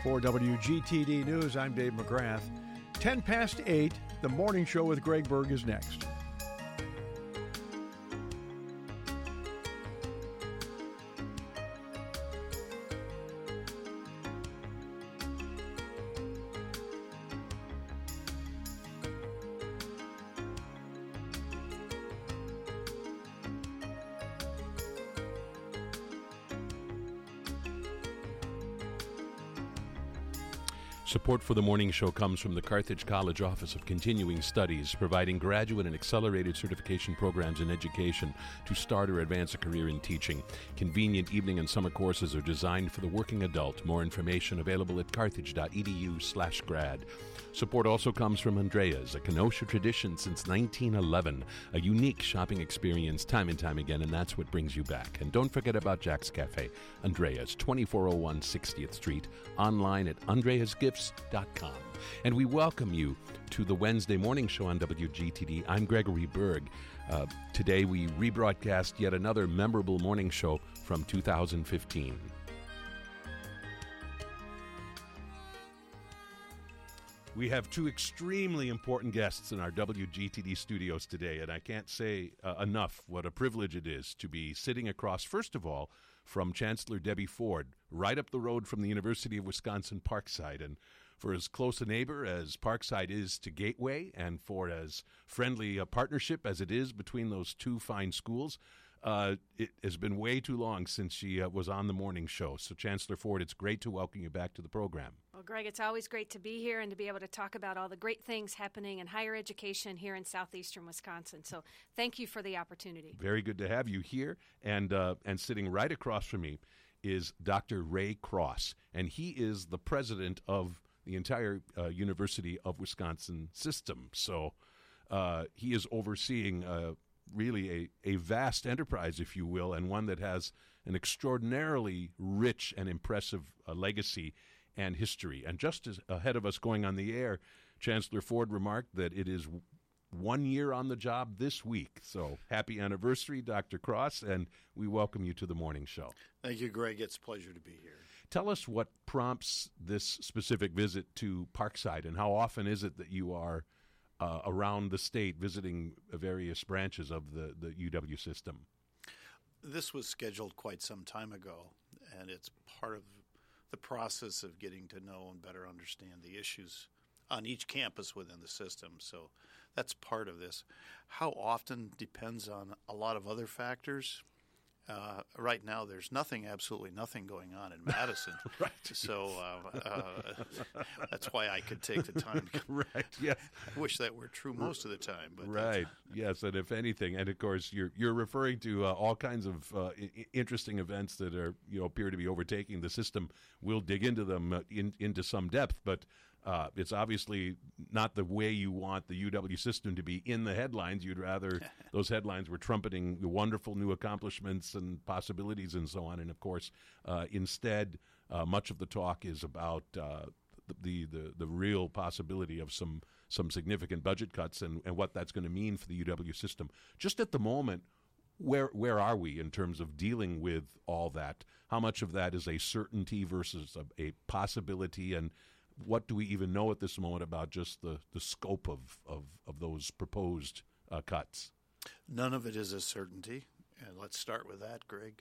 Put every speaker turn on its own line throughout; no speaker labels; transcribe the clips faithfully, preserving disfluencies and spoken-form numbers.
For W G T D News, I'm Dave McGrath. ten past eight, the morning show with Greg Berg is next.
Support for the morning show comes from the Carthage College Office of Continuing Studies, providing graduate and accelerated certification programs in education to start or advance a career in teaching. Convenient evening and summer courses are designed for the working adult. More information available at carthage.edu slash grad. Support also comes from Andrea's, a Kenosha tradition since nineteen eleven, a unique shopping experience time and time again, and that's what brings you back. And don't forget about Jack's Cafe, Andrea's, twenty-four oh one sixtieth Street, online at andreas gifts dot com. And we welcome you to the Wednesday morning show on W G T D. I'm Gregory Berg. Uh, today we rebroadcast yet another memorable morning show from two thousand fifteen. We have two extremely important guests in our W G T D studios today, and I can't say uh, enough what a privilege it is to be sitting across, first of all, from Chancellor Debbie Ford, right up the road from the University of Wisconsin-Parkside. And for as close a neighbor as Parkside is to Gateway, and for as friendly a partnership as it is between those two fine schools, Uh, it has been way too long since she uh, was on the morning show. So, Chancellor Ford, it's great to welcome you back to the program.
Well, Greg, it's always great to be here and to be able to talk about all the great things happening in higher education here in southeastern Wisconsin. So, thank you for the opportunity.
Very good to have you here. And uh, and sitting right across from me is Doctor Ray Cross, and he is the president of the entire uh, University of Wisconsin system. So, uh, he is overseeing Uh, really a, a vast enterprise, if you will, and one that has an extraordinarily rich and impressive uh, legacy and history. And just as ahead of us going on the air, Chancellor Ford remarked that it is one year on the job this week. So happy anniversary, Doctor Cross, and we welcome you to the morning show.
Thank you, Greg. It's a pleasure to be here.
Tell us what prompts this specific visit to Parkside, and how often is it that you are Uh, around the state visiting various branches of the, the U W system?
This was scheduled quite some time ago, and it's part of the process of getting to know and better understand the issues on each campus within the system. So that's part of this. How often depends on a lot of other factors. Uh, right now, there's nothing, absolutely nothing going on in Madison.
Right.
So uh, uh, that's why I could take the time. To
Right. Yeah.
I wish that were true most of the time. But
right. Yes. And if anything, and of course, you're you're referring to uh, all kinds of uh, I- interesting events that are you know appear to be overtaking the system. We'll dig into them uh, in, into some depth, but. Uh, it's obviously not the way you want the U W system to be in the headlines. You'd rather those headlines were trumpeting the wonderful new accomplishments and possibilities and so on. And, of course, uh, instead, uh, much of the talk is about uh, the, the, the real possibility of some, some significant budget cuts and, and what that's going to mean for the U W system. Just at the moment, Where where are we in terms of dealing with all that? How much of that is a certainty versus a, a possibility, and what do we even know at this moment about just the, the scope of, of, of those proposed uh, cuts?
None of it is a certainty, and let's start with that, Greg.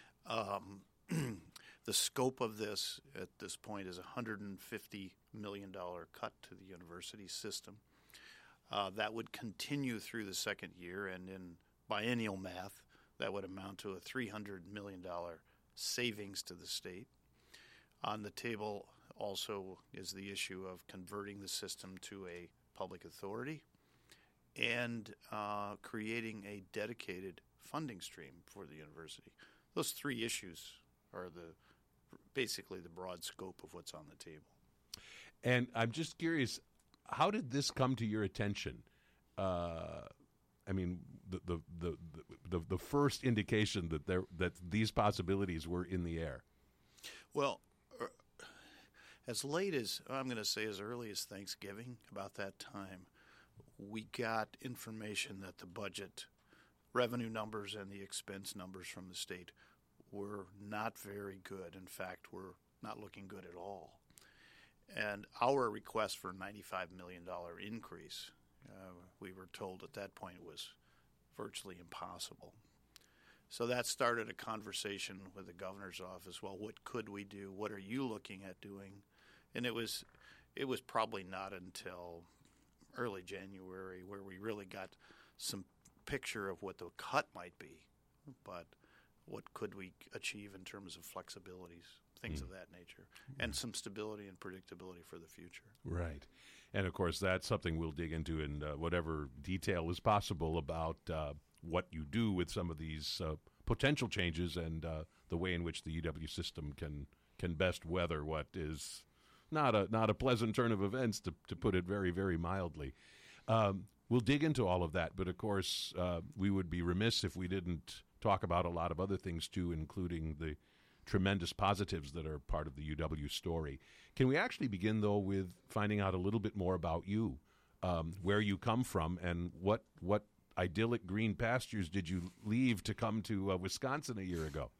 Um, the scope of this at this point is a one hundred fifty million dollars cut to the university system. Uh, that would continue through the second year, and in biennial math, that would amount to a three hundred million dollars savings to the state. On the table also is the issue of converting the system to a public authority and uh, creating a dedicated funding stream for the university. Those three issues are the basically the broad scope of what's on the table.
And I'm just curious, how did this come to your attention? Uh, I mean, the the, the the the first indication that there that these possibilities were in the air.
Well, as late as, I'm going to say as early as Thanksgiving, about that time, we got information that the budget revenue numbers and the expense numbers from the state were not very good. In fact, were not looking good at all. And our request for a ninety-five million dollars increase, uh, we were told at that point was virtually impossible. So that started a conversation with the governor's office. Well, what could we do? What are you looking at doing? And it was, it was probably not until early January where we really got some picture of what the cut might be, but what could we achieve in terms of flexibilities, things mm. of that nature, and some stability and predictability for the future.
Right. And, of course, that's something we'll dig into in uh, whatever detail is possible about uh, what you do with some of these uh, potential changes and uh, the way in which the U W system can can best weather what is not a not a pleasant turn of events, to, to put it very, very mildly. Um, we'll dig into all of that, but, of course, uh, we would be remiss if we didn't talk about a lot of other things, too, including the tremendous positives that are part of the U W story. Can we actually begin, though, with finding out a little bit more about you, um, where you come from, and what what idyllic green pastures did you leave to come to uh, Wisconsin a year ago?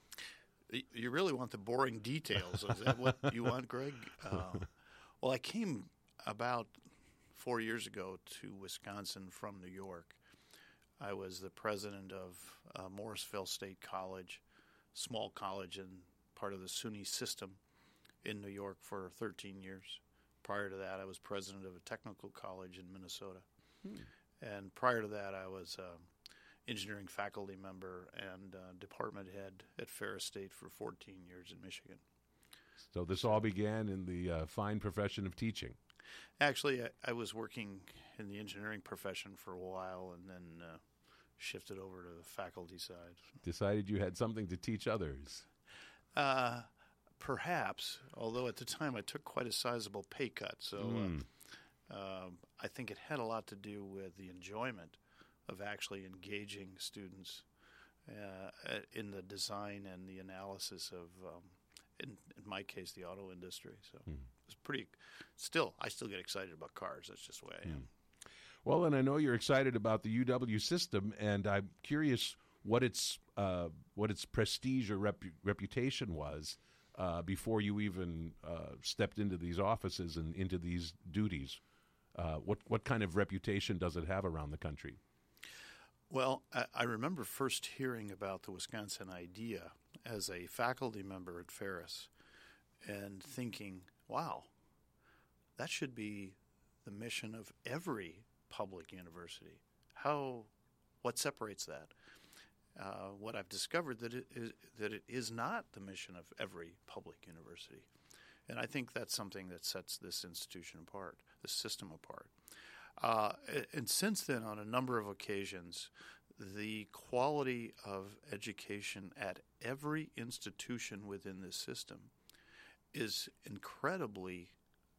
You really want the boring details. Is that what you want, Greg? Uh, well, I came about four years ago to Wisconsin from New York. I was the president of uh, Morrisville State College, small college and part of the SUNY system in New York for thirteen years. Prior to that, I was president of a technical college in Minnesota. Hmm. And prior to that, I was uh, engineering faculty member and uh, department head at Ferris State for fourteen years in Michigan.
So this all began in the uh, fine profession of teaching.
Actually, I, I was working in the engineering profession for a while and then uh, shifted over to the faculty side.
Decided you had something to teach others.
Uh, perhaps, although at the time I took quite a sizable pay cut. So mm. uh, um, I think it had a lot to do with the enjoyment of actually engaging students uh, in the design and the analysis of, um, in, in my case, the auto industry. So mm. it was pretty, still, I still get excited about cars. That's just the way I am. Mm.
Well, and I know you're excited about the U W system, and I'm curious what its uh, what its prestige or rep- reputation was uh, before you even uh, stepped into these offices and into these duties. Uh, what what kind of reputation does it have around the country?
Well, I, I remember first hearing about the Wisconsin idea as a faculty member at Ferris and thinking, wow, that should be the mission of every public university. How, what separates that? Uh, what I've discovered that it is that it is not the mission of every public university, and I think that's something that sets this institution apart, this system apart. Uh, and since then, on a number of occasions, the quality of education at every institution within this system is incredibly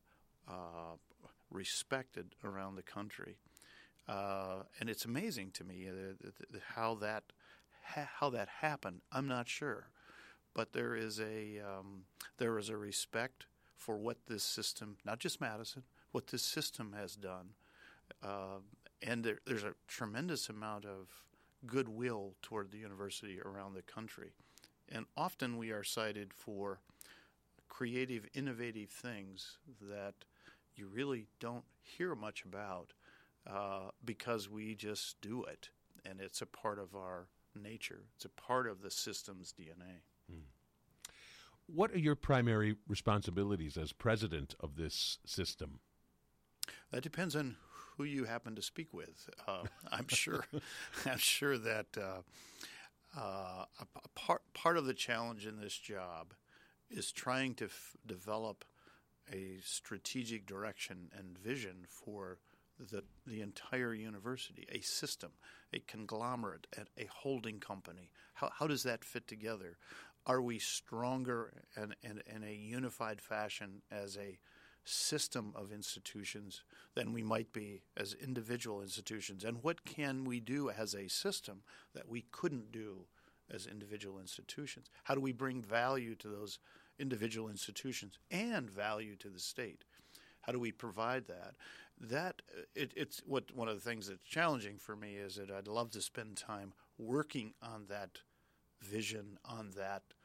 uh, respected around the country. Uh, and it's amazing to me uh, how that ha- how that happened. I'm not sure, but there is a um, there is a respect for what this system, not just Madison, what this system has done, uh, and there, there's a tremendous amount of goodwill toward the university around the country. And often we are cited for creative, innovative things that you really don't hear much about. Uh, because we just do it, and it's a part of our nature. It's a part of the system's D N A.
Hmm. What are your primary responsibilities as president of this system?
That depends on who you happen to speak with. Uh, I'm sure. I'm sure that uh, uh, a, a part part of the challenge in this job is trying to f- develop a strategic direction and vision for The, the entire university, a system, a conglomerate, a holding company. How, how does that fit together? Are we stronger in, in, in a unified fashion as a system of institutions than we might be as individual institutions? And what can we do as a system that we couldn't do as individual institutions? How do we bring value to those individual institutions and value to the state? How do we provide that? That it, it's what one of the things that's challenging for me is that I'd love to spend time working on that vision, on that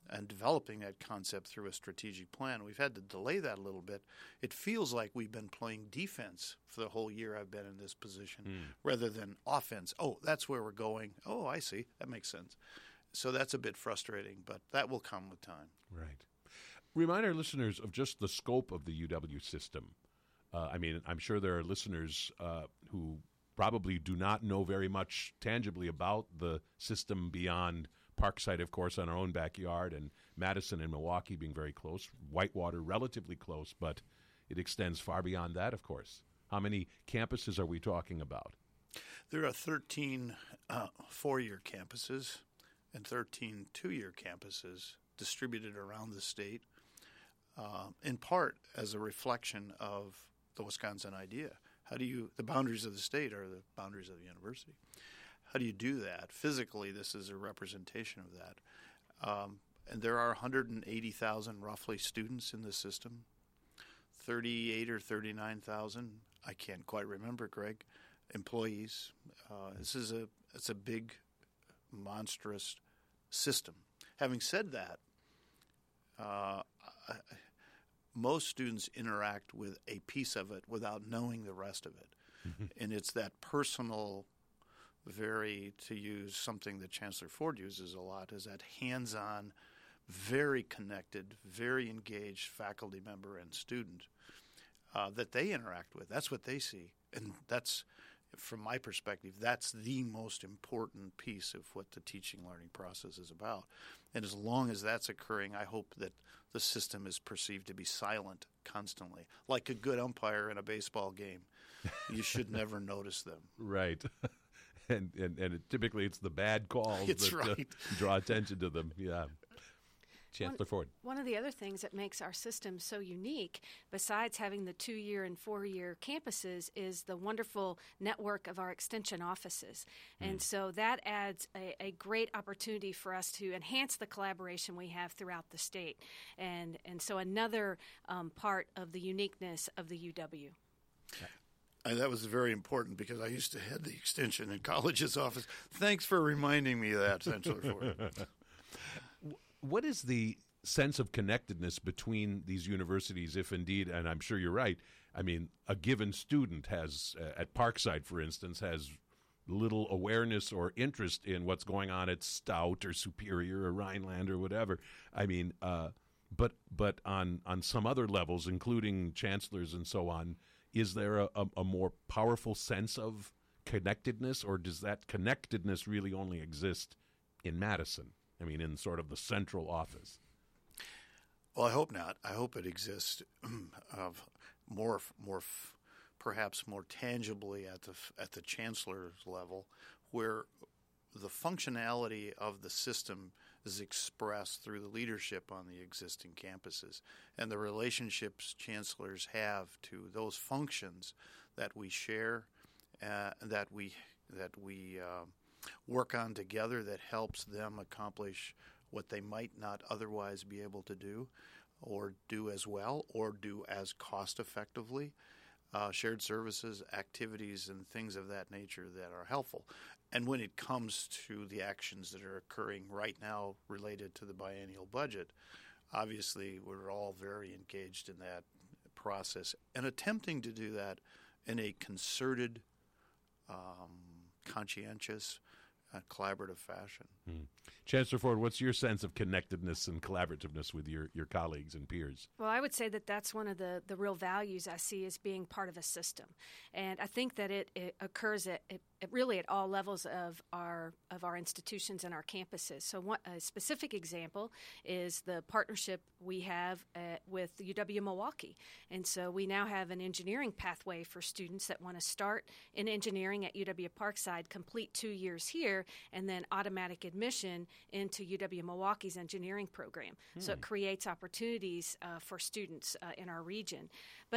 and developing that concept through a strategic plan. We've had to delay that a little bit. It feels like we've been playing defense for the whole year I've been in this position mm. rather than offense. Oh, that's where we're going. Oh, I see. That makes sense. So that's a bit frustrating, but that will come with time.
Right. Remind our listeners of just the scope of the U W system. Uh, I mean, I'm sure there are listeners uh, who probably do not know very much tangibly about the system beyond Parkside, of course, on our own backyard, and Madison and Milwaukee being very close, Whitewater relatively close, but it extends far beyond that, of course. How many campuses are we talking about?
There are thirteen uh, four-year campuses and thirteen two-year campuses distributed around the state, uh, in part as a reflection of the Wisconsin idea. How do you, the boundaries of the state are the boundaries of the university. How do you do that? Physically, this is a representation of that. Um, and there are one hundred eighty thousand roughly students in the system, thirty-eight or thirty-nine thousand, I can't quite remember, Greg, employees. Uh, this is a, it's a big, monstrous system. Having said that, uh, I, most students interact with a piece of it without knowing the rest of it. Mm-hmm. And it's that personal, very, to use something that Chancellor Ford uses a lot, is that hands-on, very connected, very engaged faculty member and student uh, that they interact with. That's what they see. And that's, from my perspective, that's the most important piece of what the teaching learning process is about. And as long as that's occurring, I hope that the system is perceived to be silent constantly. Like a good umpire in a baseball game. You should never notice them.
Right. And and, and it, typically it's the bad calls
it's
that
right.
uh, draw attention to them. Yeah. Chancellor
one,
Ford.
One of the other things that makes our system so unique, besides having the two-year and four-year campuses, is the wonderful network of our extension offices. Mm. And so that adds a, a great opportunity for us to enhance the collaboration we have throughout the state. And, and so another um, part of the uniqueness of the U W.
And that was very important because I used to head the extension in college's office. Thanks for reminding me of that, Chancellor Ford.
What is the sense of connectedness between these universities, if indeed, and I'm sure you're right, I mean, a given student has, uh, at Parkside, for instance, has little awareness or interest in what's going on at Stout or Superior or Rhineland or whatever. I mean, uh, but but on, on some other levels, including chancellors and so on, is there a, a, a more powerful sense of connectedness, or does that connectedness really only exist in Madison? I mean, in sort of the central office.
Well, I hope not. I hope it exists of more, more, perhaps more tangibly at the at the chancellor's level, where the functionality of the system is expressed through the leadership on the existing campuses and the relationships chancellors have to those functions that we share, uh, that we that we. Uh, work on together that helps them accomplish what they might not otherwise be able to do or do as well or do as cost effectively, uh, shared services, activities, and things of that nature that are helpful. And when it comes to the actions that are occurring right now related to the biennial budget, obviously we're all very engaged in that process and attempting to do that in a concerted, um, conscientious, uh, collaborative fashion.
Hmm. Chancellor Ford, what's your sense of connectedness and collaborativeness with your, your colleagues and peers?
Well, I would say that that's one of the, the real values I see as being part of a system. And I think that it, it occurs at, at, at really at all levels of our of our institutions and our campuses. So one, a specific example is the partnership we have uh, with U W Milwaukee. And so we now have an engineering pathway for students that want to start in engineering at U W Parkside, complete two years here, and then automatic admission into U W Milwaukee's engineering program. Hmm. So it creates opportunities uh, for students uh, in our region. But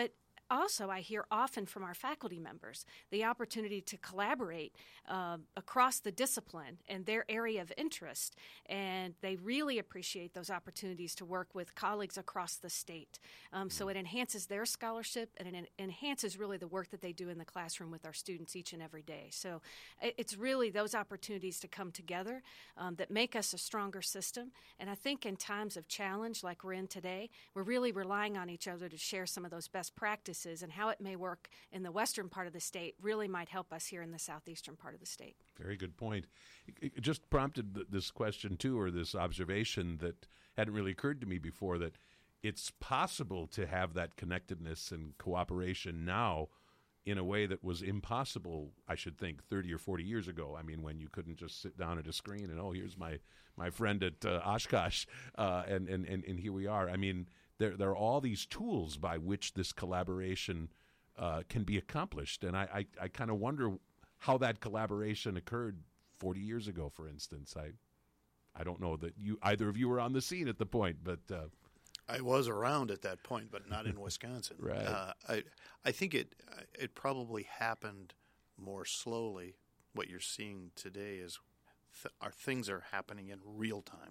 also, I hear often from our faculty members the opportunity to collaborate uh, across the discipline and their area of interest, and they really appreciate those opportunities to work with colleagues across the state. Um, so it enhances their scholarship, and it en- enhances really the work that they do in the classroom with our students each and every day. So it, it's really those opportunities to come together um, that make us a stronger system. And I think in times of challenge like we're in today, we're really relying on each other to share some of those best practices, and how it may work in the western part of the state really might help us here in the southeastern part of the state.
Very good point. It just prompted th- this question, too, or this observation that hadn't really occurred to me before, that it's possible to have that connectedness and cooperation now in a way that was impossible, I should think, thirty or forty years ago. I mean, when you couldn't just sit down at a screen and, oh, here's my, my friend at uh, Oshkosh, uh, and, and, and, and here we are. I mean, there, there are all these tools by which this collaboration uh, can be accomplished. And I, I, I kind of wonder how that collaboration occurred forty years ago, for instance. I I don't know that you either of you were on the scene at the point, but... Uh,
I was around at that point, but not in Wisconsin.
Right.
Uh, I I think it it probably happened more slowly. What you're seeing today is th- our things are happening in real time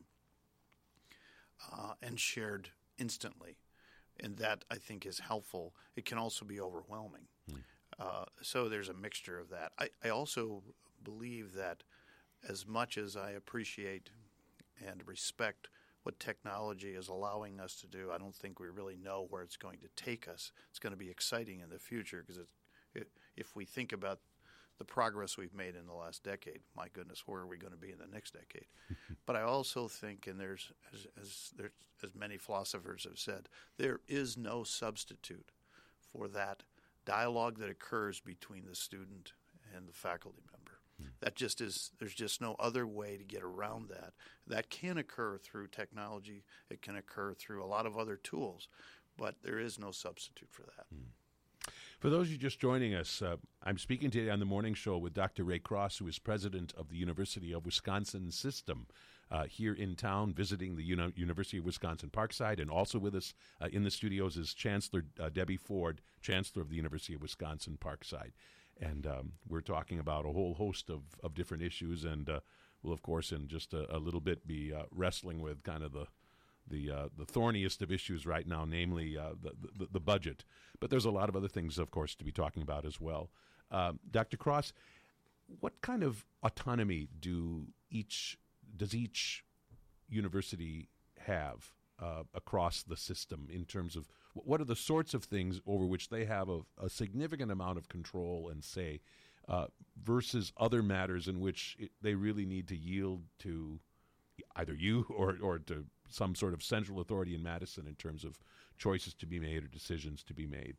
uh, and shared instantly, and that I think is helpful. It can also be overwhelming. Hmm. Uh, so there's a mixture of that. I, I also believe that as much as I appreciate and respect what technology is allowing us to do, I don't think we really know where it's going to take us. It's going to be exciting in the future, because it, if we think about the progress we've made in the last decade, my goodness, where are we going to be in the next decade? But I also think, and there's as, as, there's as many philosophers have said, there is no substitute for that dialogue that occurs between the student and the faculty member. That just is, there's just no other way to get around that. That can occur through technology. It can occur through a lot of other tools, but there is no substitute for that.
Hmm. For those of you just joining us, uh, I'm speaking today on the morning show with Doctor Ray Cross, who is president of the University of Wisconsin System uh, here in town, visiting the Uni- University of Wisconsin Parkside, and also with us uh, in the studios is Chancellor uh, Debbie Ford, Chancellor of the University of Wisconsin Parkside. And um, we're talking about a whole host of, of different issues, and uh, we'll, of course, in just a, a little bit be uh, wrestling with kind of the the uh, the thorniest of issues right now, namely uh, the, the the budget. But there's a lot of other things, of course, to be talking about as well. Um, Doctor Cross, what kind of autonomy do each does each university have uh, across the system in terms of what are the sorts of things over which they have a, a significant amount of control and say uh, versus other matters in which it, they really need to yield to either you or, or to some sort of central authority in Madison in terms of choices to be made or decisions to be made?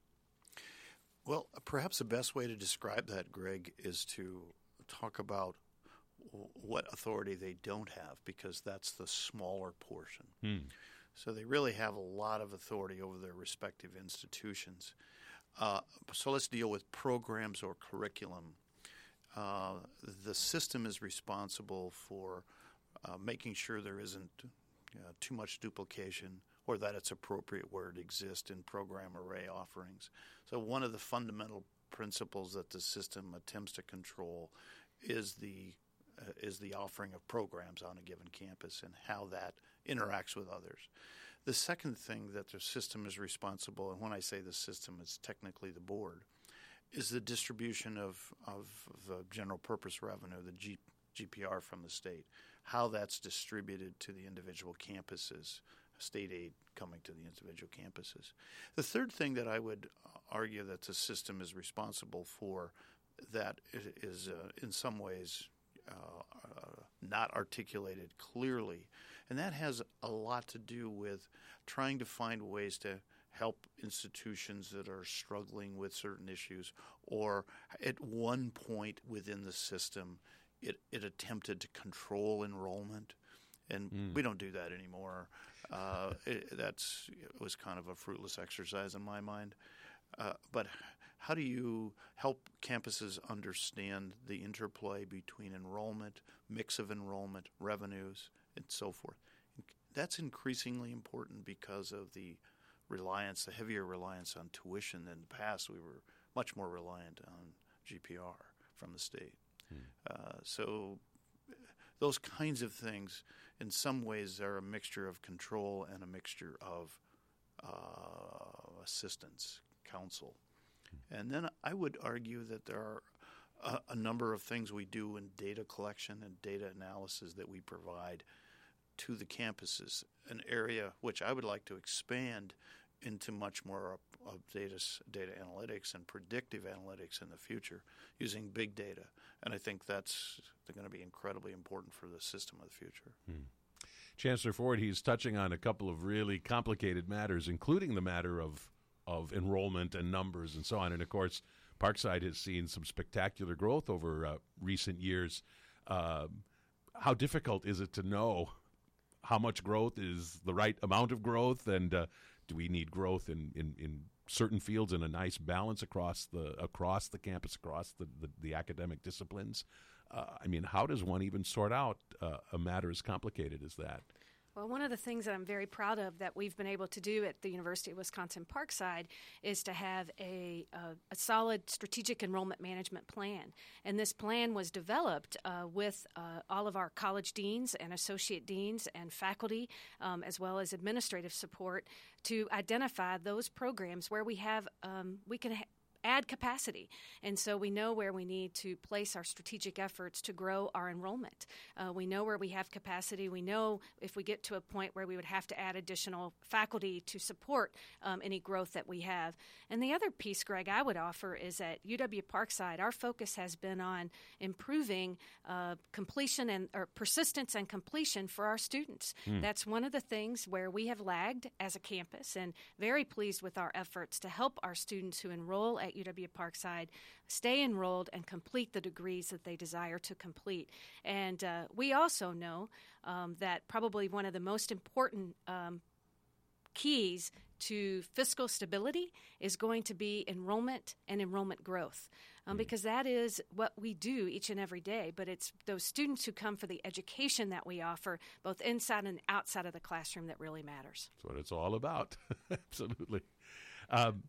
Well, perhaps the best way to describe that, Greg, is to talk about what authority they don't have, because that's the smaller portion. Hmm. So they really have a lot of authority over their respective institutions. Uh, so let's deal with programs or curriculum. Uh, the system is responsible for uh, making sure there isn't uh, too much duplication, or that it's appropriate where it exists in program array offerings. So one of the fundamental principles that the system attempts to control is the uh, is the offering of programs on a given campus and how that interacts with others. The second thing that the system is responsible, and when I say the system, it's technically the board, is the distribution of, of the general purpose revenue, the G, GPR from the state, how that's distributed to the individual campuses, state aid coming to the individual campuses. The third thing that I would argue that the system is responsible for that is uh, in some ways uh, uh, not articulated clearly, and that has a lot to do with trying to find ways to help institutions that are struggling with certain issues, or at one point within the system, it, it attempted to control enrollment, and mm. we don't do that anymore. Uh, it, that's it was kind of a fruitless exercise in my mind. Uh, but how do you help campuses understand the interplay between enrollment, mix of enrollment, revenues, and so forth? That's increasingly important because of the reliance, the heavier reliance on tuition than in the past. We were much more reliant on G P R from the state. Hmm. Uh, so those kinds of things, in some ways, are a mixture of control and a mixture of uh, assistance, counsel. Hmm. And then I would argue that there are a, a number of things we do in data collection and data analysis that we provide to the campuses, an area which I would like to expand into much more of, of data, data analytics and predictive analytics in the future using big data. And I think that's going to be incredibly important for the system of the future.
Hmm. Chancellor Ford, he's touching on a couple of really complicated matters, including the matter of, of enrollment and numbers and so on. And, of course, Parkside has seen some spectacular growth over uh, recent years. Uh, how difficult is it to know how much growth is the right amount of growth, and uh, do we need growth in, in, in certain fields and a nice balance across the across the campus, across the, the, the academic disciplines? Uh, I mean, how does one even sort out uh, a matter as complicated as that?
Well, one of the things that I'm very proud of that we've been able to do at the University of Wisconsin-Parkside is to have a, a, a solid strategic enrollment management plan. And this plan was developed uh, with uh, all of our college deans and associate deans and faculty, um, as well as administrative support, to identify those programs where we have um, we can ha- add capacity. And so we know where we need to place our strategic efforts to grow our enrollment. Uh, we know where we have capacity. We know if we get to a point where we would have to add additional faculty to support um, any growth that we have. And the other piece, Greg, I would offer is at U W-Parkside, our focus has been on improving uh, completion and or persistence and completion for our students. Mm. That's one of the things where we have lagged as a campus, and very pleased with our efforts to help our students who enroll at U W-Parkside stay enrolled and complete the degrees that they desire to complete. And uh, we also know um, that probably one of the most important um, keys to fiscal stability is going to be enrollment and enrollment growth, um, mm. because that is what we do each and every day. But it's those students who come for the education that we offer, both inside and outside of the classroom, that really matters.
That's what it's all about. Absolutely. Um,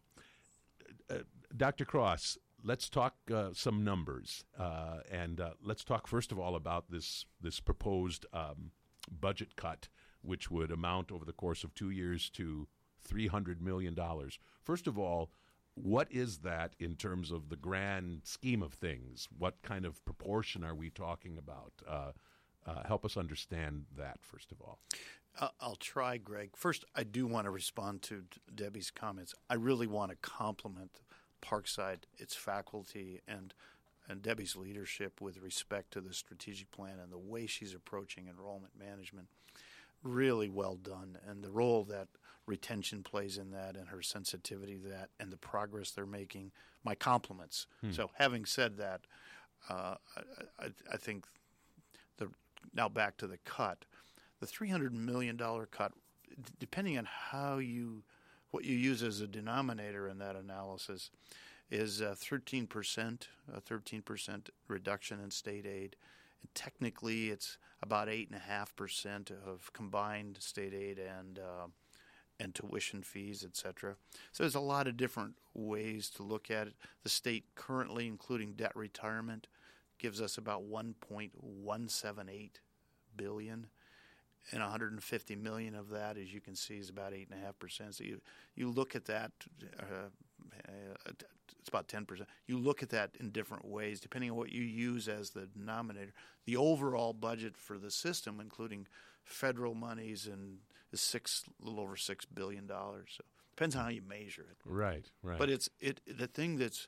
uh, Doctor Cross, let's talk uh, some numbers, uh, and uh, let's talk first of all about this this proposed um, budget cut, which would amount over the course of two years to three hundred million dollars. First of all, what is that in terms of the grand scheme of things? What kind of proportion are we talking about? Uh, uh, help us understand that, first of all.
Uh, I'll try, Greg. First, I do want to respond to Debbie's comments. I really want to compliment Parkside, its faculty, and and Debbie's leadership with respect to the strategic plan and the way she's approaching enrollment management. Really well done, and the role that retention plays in that, and her sensitivity to that, and the progress they're making. My compliments. Hmm. So, having said that, uh, I, I, I think the now back to the cut, the three hundred million dollars cut, depending on how you what you use as a denominator in that analysis, is uh, thirteen percent, a thirteen percent reduction in state aid. And technically, it's about eight point five percent of combined state aid and uh, and tuition fees, et cetera. So there's a lot of different ways to look at it. The state currently, including debt retirement, gives us about one point one seven eight billion dollars. And one hundred fifty million dollars of that, as you can see, is about eight point five percent. So you, you look at that, uh, uh, it's about ten percent. You look at that in different ways, depending on what you use as the denominator. The overall budget for the system, including federal monies, and is six, a little over six billion dollars. So depends on how you measure it.
Right, right.
But it's it the thing that's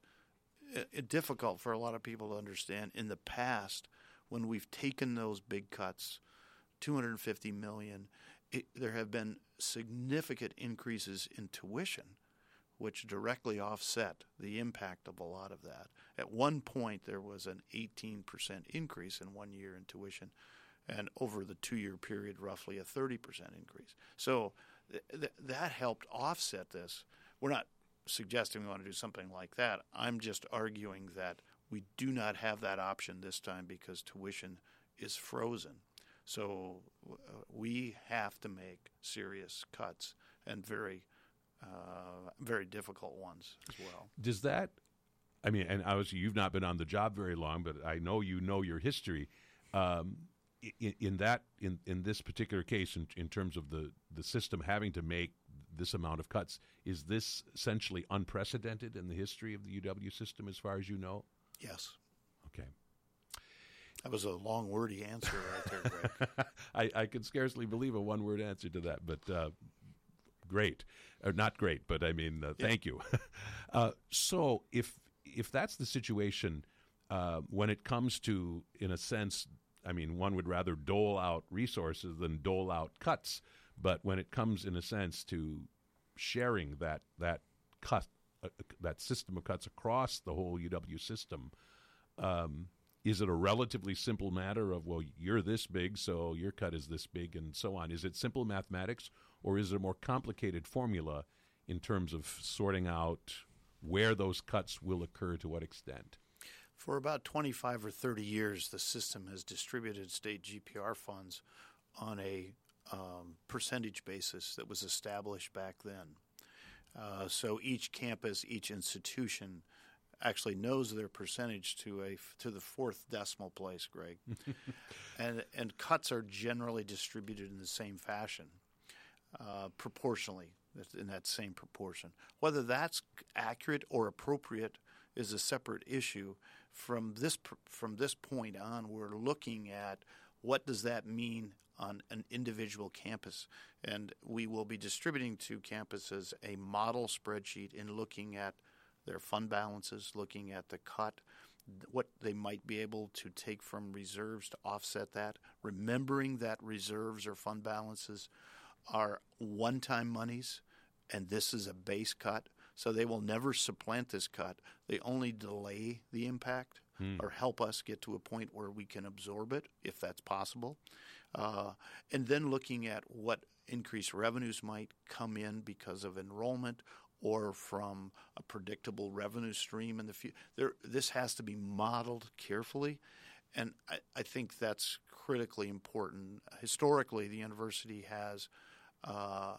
it, difficult for a lot of people to understand. In the past, when we've taken those big cuts, two hundred fifty million dollars, it, there have been significant increases in tuition, which directly offset the impact of a lot of that. At one point, there was an eighteen percent increase in one year in tuition, and over the two-year period, roughly a thirty percent increase. So th- th- that helped offset this. We're not suggesting we want to do something like that. I'm just arguing that we do not have that option this time because tuition is frozen. So uh, we have to make serious cuts and very uh, very difficult ones as well.
Does that, I mean, and obviously you've not been on the job very long, but I know you know your history. Um, in, in that, in, in this particular case, in, in terms of the, the system having to make this amount of cuts, is this essentially unprecedented in the history of the U W system as far as you know?
Yes.
Okay.
That was a long, wordy answer right there, Greg.
I, I could scarcely believe a one-word answer to that, but uh, great. Or not great, but I mean, uh,
Yeah.
thank you. uh, so if if that's the situation, uh, when it comes to, in a sense, I mean, one would rather dole out resources than dole out cuts. But when it comes, in a sense, to sharing that that cut, uh, that system of cuts across the whole U W system, um, is it a relatively simple matter of, well, you're this big, so your cut is this big, and so on? Is it simple mathematics, or is it a more complicated formula in terms of sorting out where those cuts will occur to what extent?
For about twenty-five or thirty years, the system has distributed state G P R funds on a um, percentage basis that was established back then. Uh, so each campus, each institution actually knows their percentage to a to the fourth decimal place, Greg. and and cuts are generally distributed in the same fashion, uh, proportionally, in that same proportion. Whether that's accurate or appropriate is a separate issue. From this from this point on, we're looking at what does that mean on an individual campus, and we will be distributing to campuses a model spreadsheet in looking at their fund balances, looking at the cut, what they might be able to take from reserves to offset that, remembering that reserves or fund balances are one-time monies, and this is a base cut, so they will never supplant this cut. They only delay the impact hmm. or help us get to a point where we can absorb it, if that's possible. Uh, and then looking at what increased revenues might come in because of enrollment or from a predictable revenue stream in the future. There, this has to be modeled carefully, and I, I think that's critically important. Historically, the university has, uh,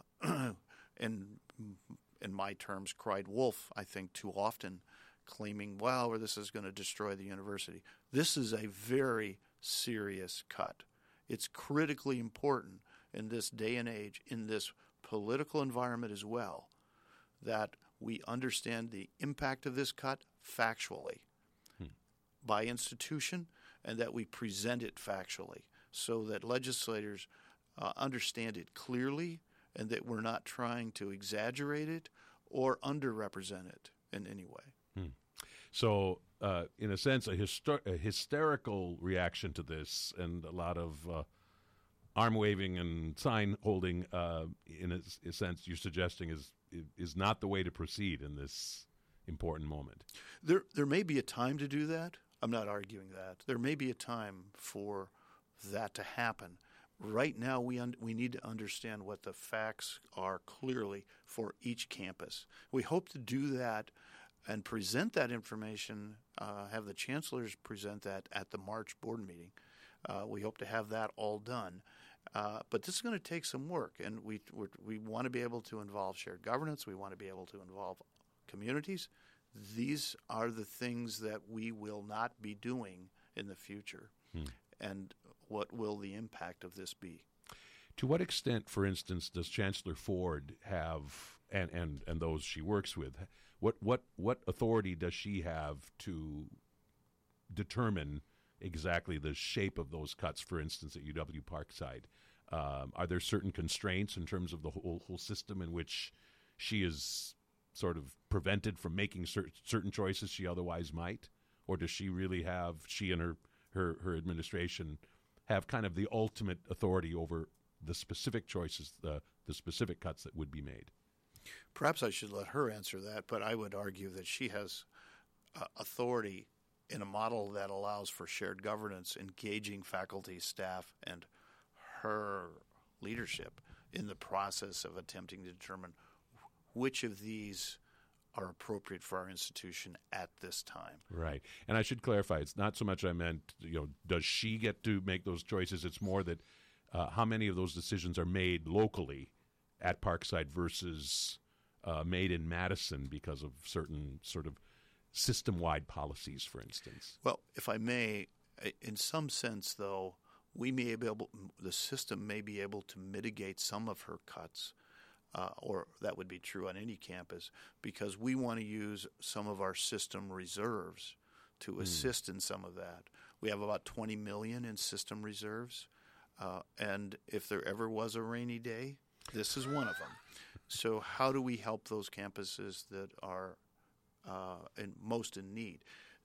in, in my terms, cried wolf, I think, too often, claiming, well, this is going to destroy the university. This is a very serious cut. It's critically important in this day and age, in this political environment as well, that we understand the impact of this cut factually hmm. by institution, and that we present it factually so that legislators uh, understand it clearly and that we're not trying to exaggerate it or underrepresent it in any way.
Hmm. So, uh, in a sense, a, hyster- a hysterical reaction to this and a lot of uh, arm waving and sign holding, uh, in a, a sense, you're suggesting is is not the way to proceed in this important moment.
There, there may be a time to do that. I'm not arguing that. There may be a time for that to happen. Right now, we un- we need to understand what the facts are clearly for each campus. We hope to do that and present that information, uh, have the chancellors present that at the March board meeting. Uh, we hope to have that all done. Uh, but this is going to take some work, and we we're, we want to be able to involve shared governance. We want to be able to involve communities. These are the things that we will not be doing in the future. Hmm. And what will the impact of this be?
To what extent, for instance, does Chancellor Ford have, and, and, and those she works with, what, what, what authority does she have to determine exactly the shape of those cuts, for instance, at U W Parkside? Um, are there certain constraints in terms of the whole, whole system in which she is sort of prevented from making cer- certain choices she otherwise might? Or does she really have, she and her, her, her administration have kind of the ultimate authority over the specific choices, the, the specific cuts that would be made?
Perhaps I should let her answer that, but I would argue that she has uh, authority in a model that allows for shared governance, engaging faculty, staff, and her leadership in the process of attempting to determine which of these are appropriate for our institution at this time.
Right. And I should clarify, it's not so much I meant, you know, does she get to make those choices? It's more that uh, how many of those decisions are made locally at Parkside versus uh, made in Madison because of certain sort of system-wide policies, for instance.
Well, if I may, in some sense, though, we may be able, the system may be able to mitigate some of her cuts, uh, or that would be true on any campus, because we want to use some of our system reserves to mm. assist in some of that. We have about twenty million dollars in system reserves, uh, and if there ever was a rainy day, this is one of them. So how do we help those campuses that are uh, in, most in need?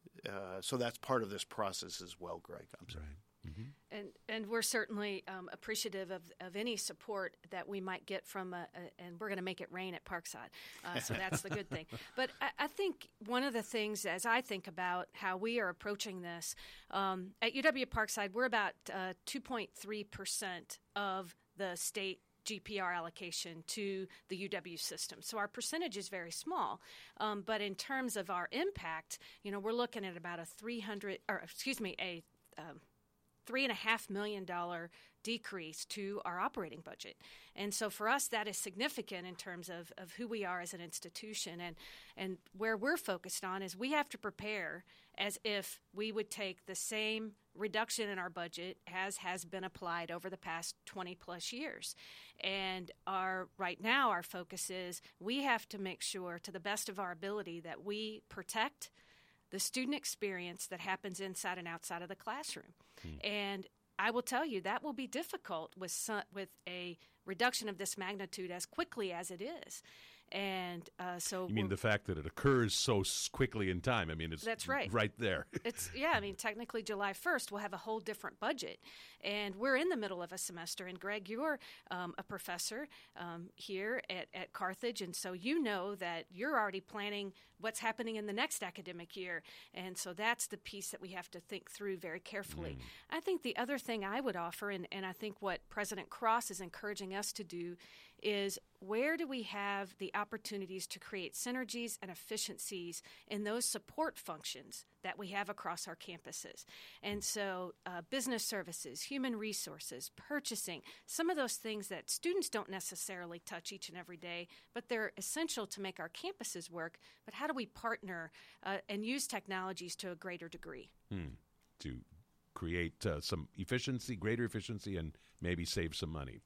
Uh, so that's part of this process as well, Greg. I'm sorry.
Right. Mm-hmm.
And and we're certainly um, appreciative of, of any support that we might get from, a, a, and we're going to make it rain at Parkside. Uh, so that's the good thing. But I, I think one of the things, as I think about how we are approaching this, um, at U W Parkside, we're about uh, two point three percent of the state G P R allocation to the U W system. So our percentage is very small. Um, but in terms of our impact, you know, we're looking at about a three hundred, or excuse me, a um, three and a half million dollar decrease to our operating budget. And so for us, that is significant in terms of, of who we are as an institution. And, and where we're focused on is we have to prepare as if we would take the same reduction in our budget as has been applied over the past twenty plus years. And our right now, our focus is we have to make sure to the best of our ability that we protect the student experience that happens inside and outside of the classroom. Hmm. And I will tell you that will be difficult with some, with a reduction of this magnitude as quickly as it is. And uh, so
you mean the fact that it occurs so quickly in time? I mean, it's
that's right,
right there.
It's yeah. I mean, technically, July first, we'll have a whole different budget, and we're in the middle of a semester. And Greg, you're um, a professor um, here at, at Carthage, and so you know that you're already planning what's happening in the next academic year, and so that's the piece that we have to think through very carefully. Mm. I think the other thing I would offer, and, and I think what President Cross is encouraging us to do, is where do we have the opportunities to create synergies and efficiencies in those support functions that we have across our campuses. And so uh, business services, human resources, purchasing, some of those things that students don't necessarily touch each and every day, but they're essential to make our campuses work. But how do we partner uh, and use technologies to a greater degree?
Hmm. To create uh, some efficiency, greater efficiency, and maybe save some money.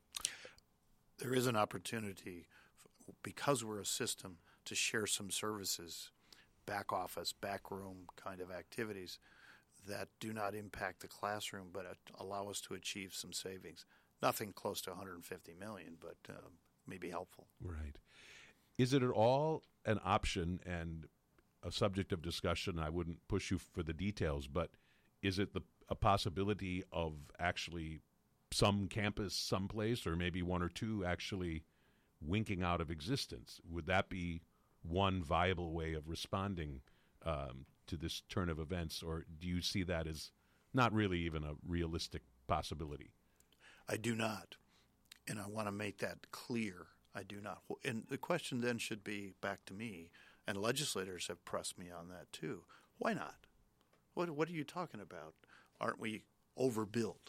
There is an opportunity, because we're a system, to share some services, back office, back room kind of activities that do not impact the classroom but allow us to achieve some savings. Nothing close to one hundred fifty million dollars, but uh, may be helpful.
Right. Is it at all an option and a subject of discussion? I wouldn't push you for the details, but is it the, a possibility of actually some campus someplace, or maybe one or two, actually winking out of existence? Would that be one viable way of responding um, to this turn of events, or do you see that as not really even a realistic possibility?
I do not, and I want to make that clear. I do not. And the question then should be back to me, and legislators have pressed me on that too. Why not? What, what are you talking about? Aren't we overbuilt?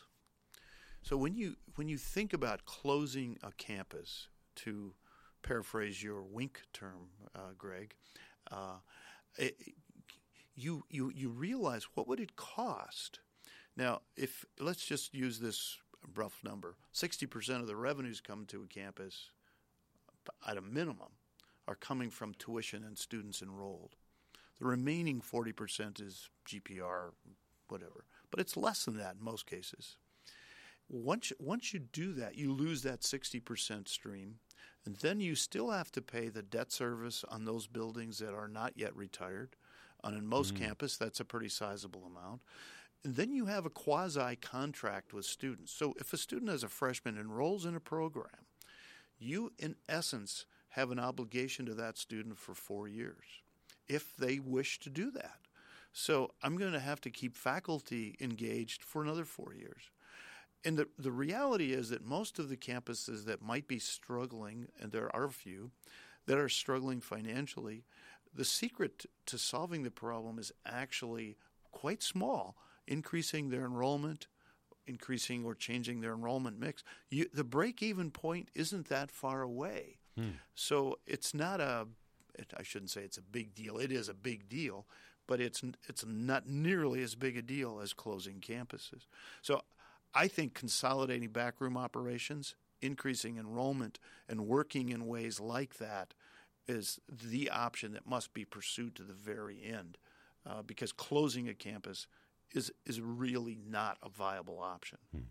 So when you when you think about closing a campus, to paraphrase your wink term, uh, Greg, uh, it, you you you realize what would it cost? Now, if let's just use this rough number, sixty percent of the revenues come to a campus, at a minimum, are coming from tuition and students enrolled. The remaining forty percent is G P R, whatever, but it's less than that in most cases. Once once you do that, you lose that sixty percent stream, and then you still have to pay the debt service on those buildings that are not yet retired. And in most mm. campus, that's a pretty sizable amount. And then you have a quasi-contract with students. So if a student as a freshman enrolls in a program, you, in essence, have an obligation to that student for four years if they wish to do that. So I'm going to have to keep faculty engaged for another four years. And the, the reality is that most of the campuses that might be struggling, and there are a few, that are struggling financially, the secret to solving the problem is actually quite small, increasing their enrollment, increasing or changing their enrollment mix. You, the break-even point isn't that far away.
Hmm.
So it's not a, it, I shouldn't say it's a big deal. It is a big deal, but it's it's not nearly as big a deal as closing campuses. So I think consolidating backroom operations, increasing enrollment, and working in ways like that is the option that must be pursued to the very end, uh, because closing a campus is is really not a viable option.
Hmm.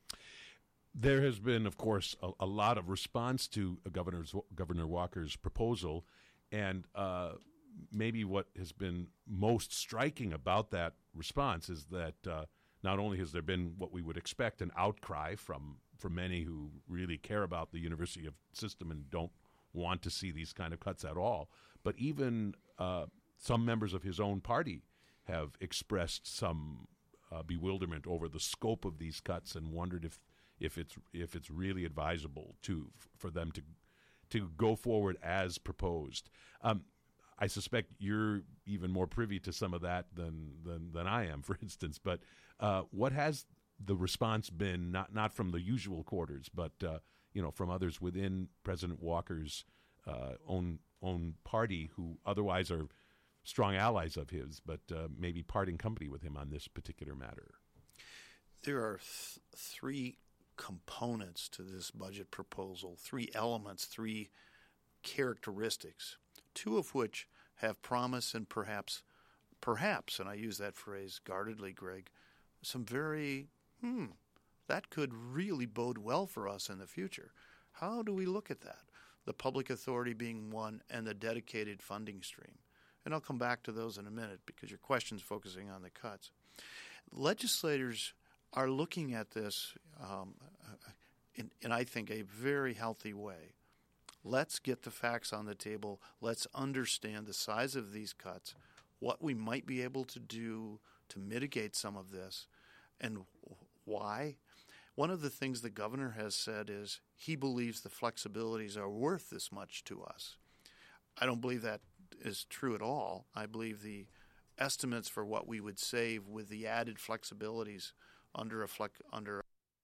There has been, of course, a, a lot of response to Governor's, Governor Walker's proposal, and uh, maybe what has been most striking about that response is that uh, not only has there been what we would expect, an outcry from, from many who really care about the university of system and don't want to see these kind of cuts at all, but even uh, some members of his own party have expressed some uh, bewilderment over the scope of these cuts and wondered if if it's if it's really advisable to for them to to go forward as proposed. Um, I suspect you're even more privy to some of that than than, than I am, for instance. But uh, what has the response been? Not not from the usual quarters, but uh, you know, from others within President Walker's uh, own own party, who otherwise are strong allies of his, but uh, maybe parting company with him on this particular matter.
There are th- three components to this budget proposal, three elements, three characteristics, two of which have promise and perhaps, perhaps, and I use that phrase guardedly, Greg, some very, hmm, that could really bode well for us in the future. How do we look at that? The public authority being one and the dedicated funding stream. And I'll come back to those in a minute because your question's focusing on the cuts. Legislators are looking at this um, in, in, I think, a very healthy way. Let's get the facts on the table. Let's understand the size of these cuts, what we might be able to do to mitigate some of this, and why. One of the things the governor has said is he believes the flexibilities are worth this much to us. I don't believe that is true at all. I believe the estimates for what we would save with the added flexibilities under a flex under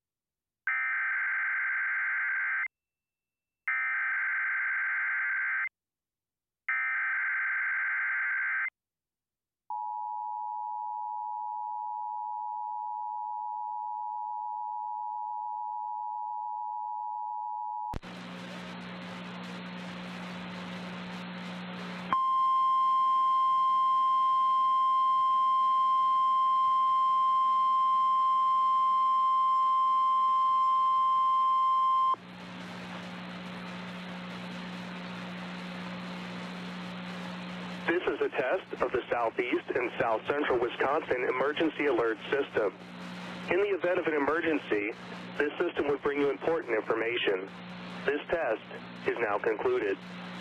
This is a test of the Southeast and South Central Wisconsin Emergency Alert System. In the event of an emergency, this system would bring you important information. This test is now concluded.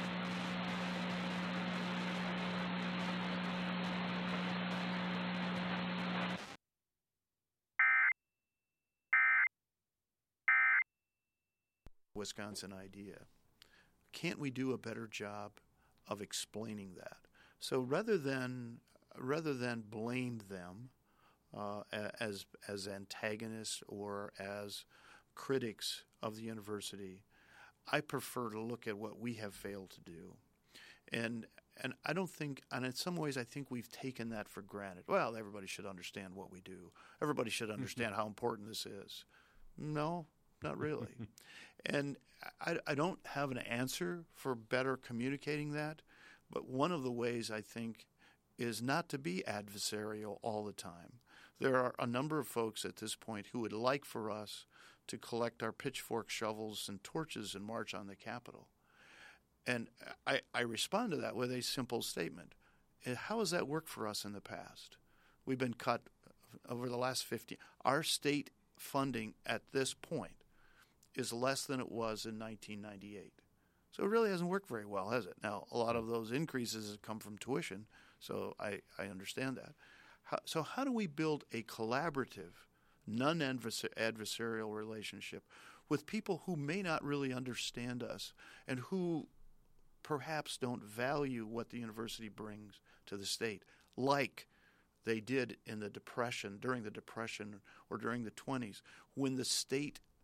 Wisconsin idea. Can't we do a better job of explaining that? So rather than rather than blame them uh, as as antagonists or as critics of the university, I prefer to look at what we have failed to do. And and I don't think, and in some ways I think we've taken that for granted. Well, everybody should understand what we do. Everybody should understand how important this is. No, not really. And I, I don't have an answer for better communicating that, but one of the ways I think is not to be adversarial all the time. There are a number of folks at this point who would like for us to collect our pitchforks, shovels, and torches and march on the Capitol. And I, I respond to that with a simple statement. How has that worked for us in the past? We've been cut over the last fifty. Our state funding at this point is less than it was in nineteen ninety-eight. So it really hasn't worked very well, has it? Now, a lot of those increases have come from tuition, so I, I understand that. How, so how do we build a collaborative, non-adversarial relationship with people who may not really understand us and who perhaps don't value what the university brings to the state, like they did in the Depression, during the Depression or during the twenties, when the state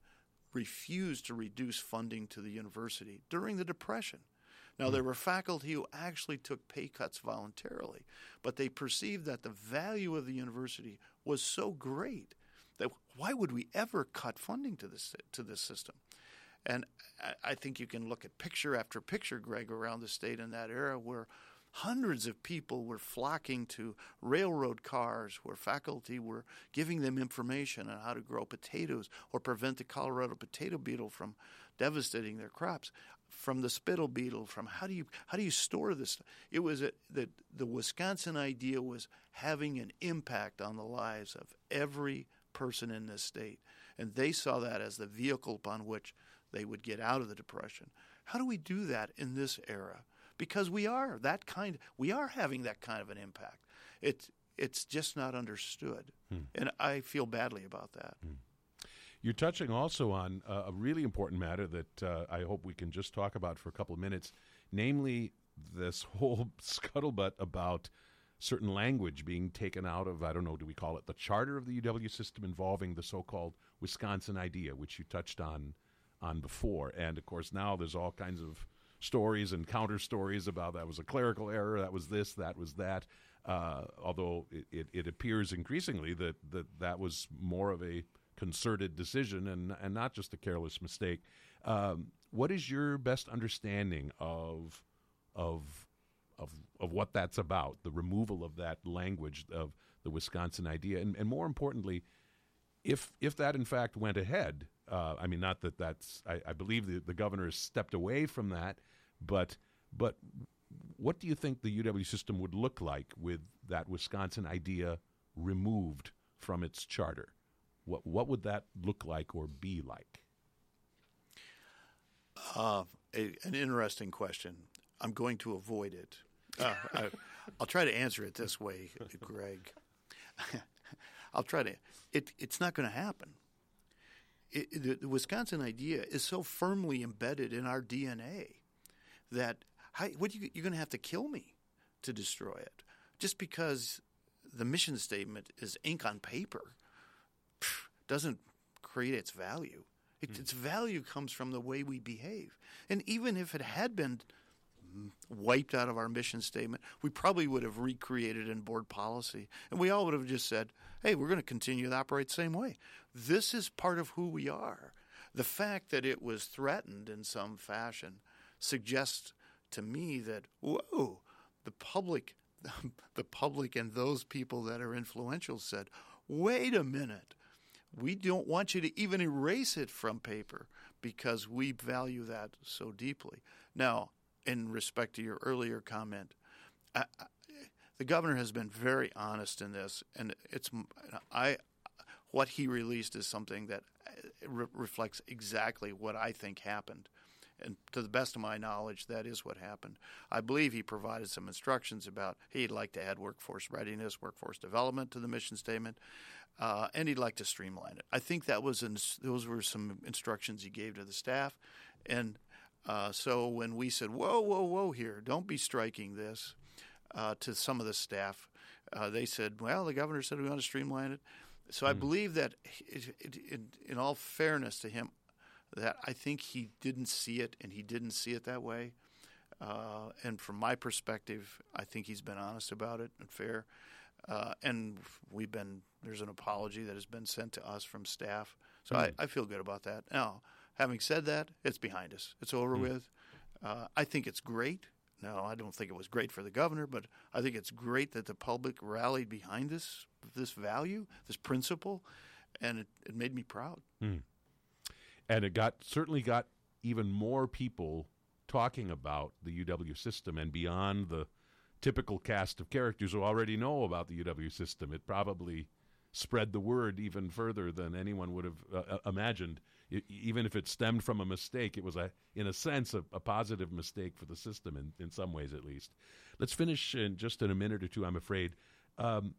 refused to reduce funding to the university during the Depression. Now, there were faculty who actually took pay cuts voluntarily, but they perceived that the value of the university was so great that why would we ever cut funding to this to this system? And I think you can look at picture after picture, Greg, around the state in that era where hundreds of people were flocking to railroad cars where faculty were giving them information on how to grow potatoes or prevent the Colorado potato beetle from devastating their crops, from the spittle beetle, from how do you how do you store this? It was a, the the Wisconsin idea was having an impact on the lives of every person in this state, and they saw that as the vehicle upon which they would get out of the Depression. How do we do that in this era? Because we are that kind. We are having that kind of an impact. It's it's just not understood, hmm. and I feel badly about that.
Hmm. You're touching also on uh, a really important matter that uh, I hope we can just talk about for a couple of minutes, namely this whole scuttlebutt about certain language being taken out of, I don't know, do we call it the charter of the U W system involving the so-called Wisconsin idea, which you touched on on before. And, of course, now there's all kinds of stories and counter stories about that was a clerical error, that was this, that was that, uh, although it, it, it appears increasingly that, that that was more of a concerted decision and and not just a careless mistake. Um, what is your best understanding of of of of what that's about? The removal of that language of the Wisconsin idea, and, and more importantly, if if that in fact went ahead. Uh, I mean, not that that's. I, I believe the, the governor has stepped away from that, but but what do you think the U W system would look like with that Wisconsin idea removed from its charter? What what would that look like or be like?
Uh, a, an interesting question. I'm going to avoid it. Uh, I, I'll try to answer it this way, Greg. I'll try to. It, it's not going to happen. It, the, the Wisconsin idea is so firmly embedded in our D N A that how, what you, you're going to have to kill me to destroy it. Just because the mission statement is ink on paper doesn't create its value. It, mm. Its value comes from the way we behave. And even if it had been wiped out of our mission statement, we probably would have recreated in board policy. And we all would have just said, hey, we're going to continue to operate the same way. This is part of who we are. The fact that it was threatened in some fashion suggests to me that, whoa, the public, the public and those people that are influential said, wait a minute. We don't want you to even erase it from paper because we value that so deeply. Now, in respect to your earlier comment, I, I, the governor has been very honest in this, and it's I. What he released is something that re- reflects exactly what I think happened. And to the best of my knowledge, that is what happened. I believe he provided some instructions about he'd like to add workforce readiness, workforce development to the mission statement, uh, and he'd like to streamline it. I think that was in, those were some instructions he gave to the staff. And uh, so when we said, whoa, whoa, whoa here, don't be striking this uh, to some of the staff, uh, they said, well, the governor said we want to streamline it. So mm. I believe that it, it, it, in all fairness to him, that I think he didn't see it, and he didn't see it that way. Uh, and from my perspective, I think he's been honest about it and fair. Uh, and we've been there's an apology that has been sent to us from staff. So mm. I, I feel good about that. Now, having said that, it's behind us. It's over mm. with. Uh, I think it's great. No, I don't think it was great for the governor, but I think it's great that the public rallied behind this this value, this principle, and it, it made me proud.
Mm. And it got certainly got even more people talking about the U W system and beyond the typical cast of characters who already know about the U W system. It probably spread the word even further than anyone would have uh, imagined. It, even if it stemmed from a mistake, it was, a, in a sense, a, a positive mistake for the system, in, in some ways at least. Let's finish in just in a minute or two, I'm afraid. Um,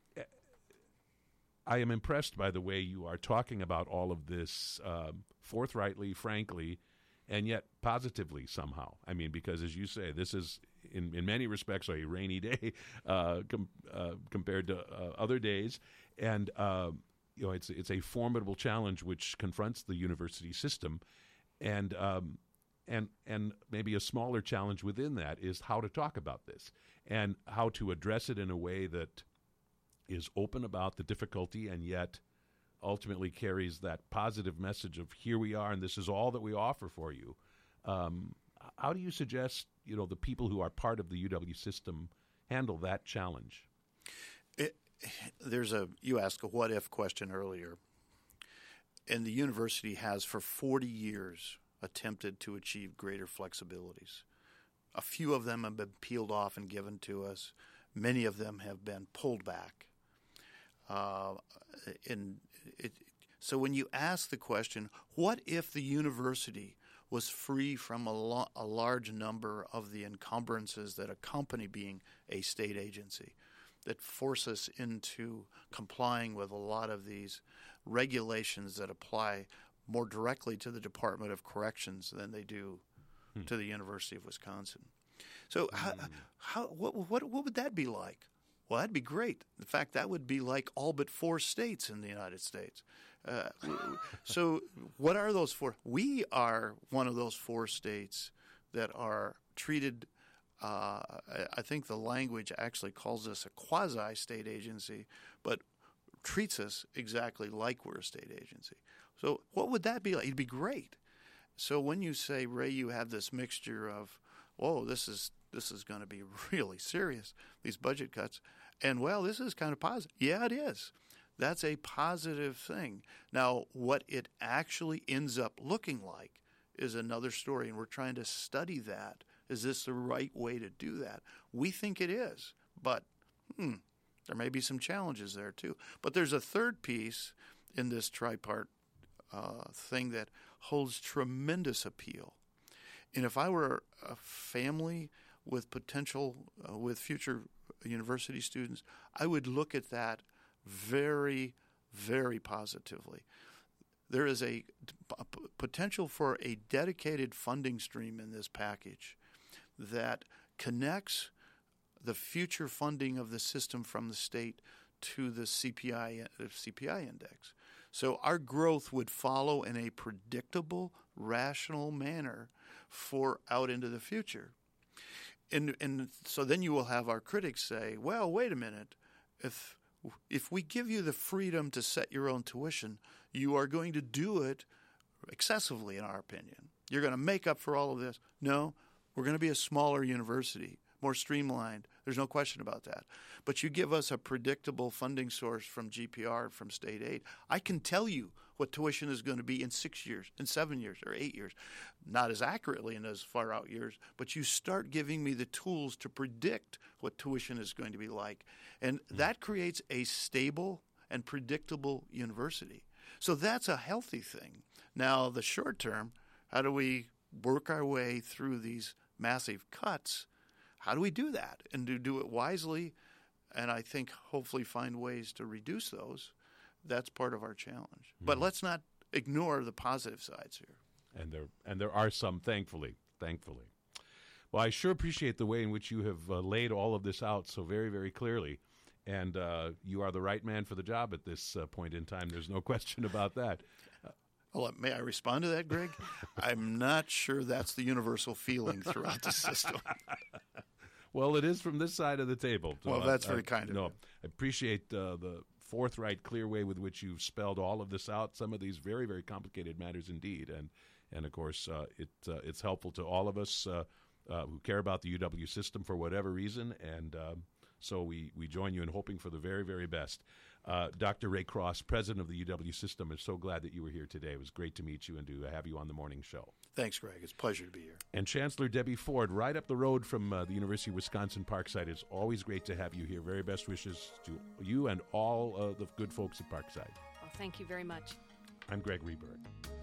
I am impressed by the way you are talking about all of this um, forthrightly, frankly, and yet positively somehow. I mean, because as you say, this is in, in many respects a rainy day uh, com- uh, compared to uh, other days. And uh, you know, it's it's a formidable challenge which confronts the university system, and um, and and maybe a smaller challenge within that is how to talk about this and how to address it in a way that is open about the difficulty and yet ultimately carries that positive message of here we are and this is all that we offer for you. Um, how do you suggest, you know, the people who are part of the U W system handle that challenge?
It, there's a you asked a what if question earlier, and the university has for forty years attempted to achieve greater flexibilities. A few of them have been peeled off and given to us. Many of them have been pulled back. Uh, and it, so when you ask the question, what if the university was free from a, lo- a large number of the encumbrances that accompany being a state agency, that force us into complying with a lot of these regulations that apply more directly to the Department of Corrections than they do hmm. to the University of Wisconsin. So mm. how, how what, what what would that be like? Well, that'd be great. In fact, that would be like all but four states in the United States. Uh, so what are those four? We are one of those four states that are treated, uh, I think the language actually calls us a quasi-state agency, but treats us exactly like we're a state agency. So what would that be like? It'd be great. So when you say, Ray, you have this mixture of, oh, this is this is going to be really serious, these budget cuts, and, well, this is kind of positive. Yeah, it is. That's a positive thing. Now, what it actually ends up looking like is another story, and we're trying to study that. Is this the right way to do that? We think it is, but hmm, there may be some challenges there too. But there's a third piece in this tripart uh, thing that holds tremendous appeal. And if I were a family with potential, uh, with future university students, I would look at that very, very positively. There is a p- potential for a dedicated funding stream in this package that connects the future funding of the system from the state to the C P I C P I index. So our growth would follow in a predictable, rational manner for out into the future. And and so then you will have our critics say, well, wait a minute, if if we give you the freedom to set your own tuition, you are going to do it excessively, in our opinion. You're going to make up for all of this. No, we're going to be a smaller university, more streamlined. There's no question about that. But you give us a predictable funding source from G P R, from state aid. I can tell you what tuition is going to be in six years, in seven years, or eight years. Not as accurately in those far out years, but you start giving me the tools to predict what tuition is going to be like. And that creates a stable and predictable university. So that's a healthy thing. Now, the short term, how do we work our way through these massive cuts? How do we do that and do, do it wisely? And I think hopefully find ways to reduce those. That's part of our challenge. Mm-hmm. But let's not ignore the positive sides here.
And there and there are some, thankfully, thankfully. Well, I sure appreciate the way in which you have uh, laid all of this out so very, very clearly. And uh, you are the right man for the job at this uh, point in time. There's no question about that. Uh,
well, may I respond to that, Greg? I'm not sure that's the universal feeling throughout the system.
Well, it is from this side of the table. So
well, that's
I,
very kind
I,
of
no,
you.
I appreciate uh, the forthright, clear way with which you've spelled all of this out. Some of these very, very complicated matters indeed. And, and of course, uh, it uh, it's helpful to all of us uh, uh, who care about the U W system for whatever reason. And um, so we, we join you in hoping for the very, very best. Uh, Doctor Ray Cross, president of the U W system, is so glad that you were here today. It was great to meet you and to have you on the morning show.
Thanks, Greg. It's a pleasure to be here.
And Chancellor Debbie Ford, right up the road from uh, the University of Wisconsin Parkside. It's always great to have you here. Very best wishes to you and all uh, the good folks at Parkside.
Well, thank you very much.
I'm Greg Rehberg.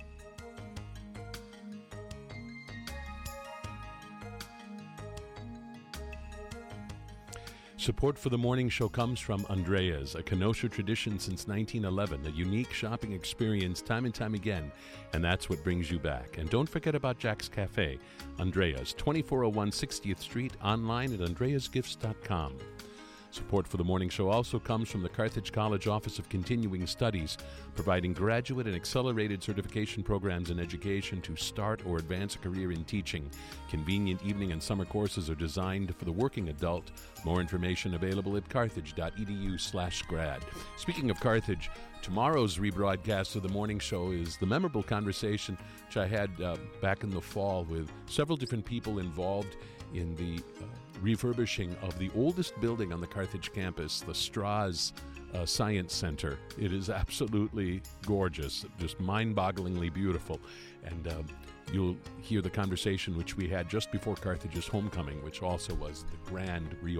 Support for the morning show comes from Andrea's, a Kenosha tradition since nineteen eleven, a unique shopping experience time and time again, and that's what brings you back. And don't forget about Jack's Cafe, Andrea's, twenty-four oh one sixtieth Street, online at andreas gifts dot com. Support for the morning show also comes from the Carthage College Office of Continuing Studies, providing graduate and accelerated certification programs in education to start or advance a career in teaching. Convenient evening and summer courses are designed for the working adult. More information available at carthage.edu slash grad. Speaking of Carthage, tomorrow's rebroadcast of the morning show is the memorable conversation which I had uh, back in the fall with several different people involved in the uh, refurbishing of the oldest building on the Carthage campus, the Strauss uh, Science Center. It is absolutely gorgeous, just mind-bogglingly beautiful. And uh, you'll hear the conversation which we had just before Carthage's homecoming, which also was the grand reopening